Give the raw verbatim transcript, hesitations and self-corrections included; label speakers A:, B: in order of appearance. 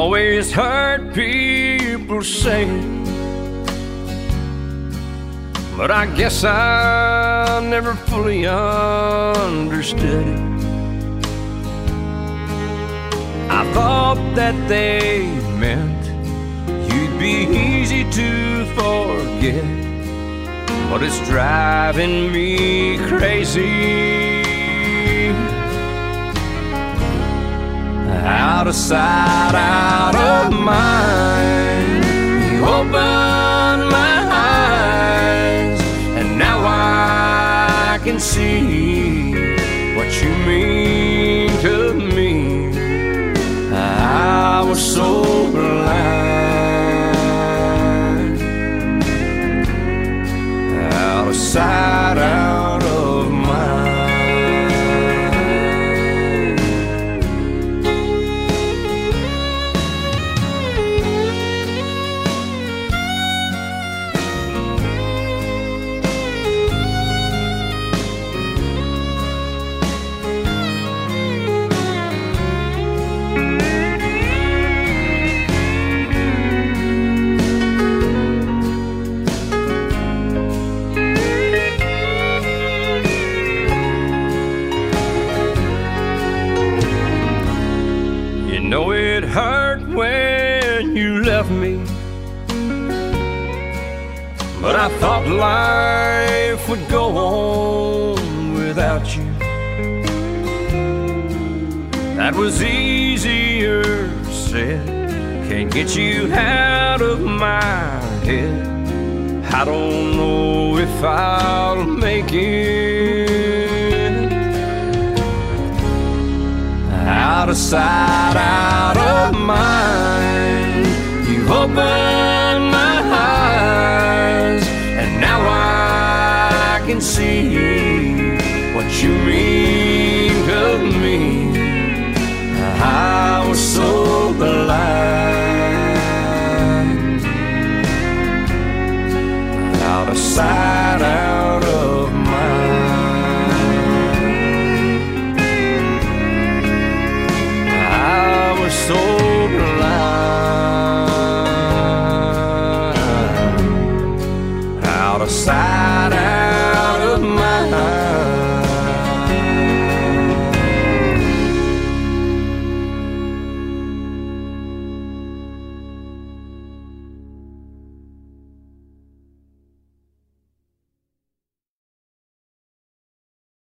A: always heard people say it, but I guess I never fully understood it. I thought that they meant you'd be easy to forget, but it's driving me crazy. Out of sight, out of mind, you opened my eyes, and now I can see what you mean to me. I was so blind, out of sight, out of mind. Know it hurt when you left me, but I thought life would go on without you. That was easier said. Can't get you out of my head. I don't know if I'll make it. Out of sight, out of mind, you've opened my eyes, and now I can see what you mean